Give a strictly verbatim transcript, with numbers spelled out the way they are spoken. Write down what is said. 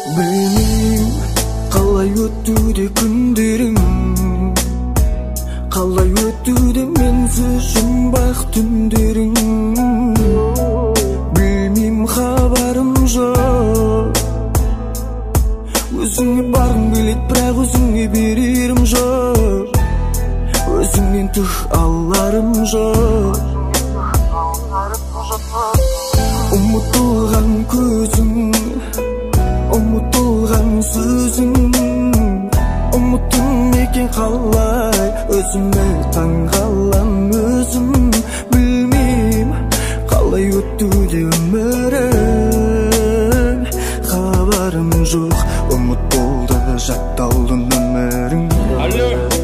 Bilmeyim kalay öttü de günlerim, kalay öttü de mensiz жұмбақ түндерің. Bilmeyim habarım жоқ, өзіңе барғым келет, бірақ өзіңе берерім жоқ. Өзіңнен түк аларым жоқ. Ұмытылған көзің, ұмытылған сөзің, ұмыттым екен қалай, өзіме таңғалам өзім. Білмейм қалай өтуде өмірің, хабарым жоқ. Ұмыт болды, жатталды нөмірің.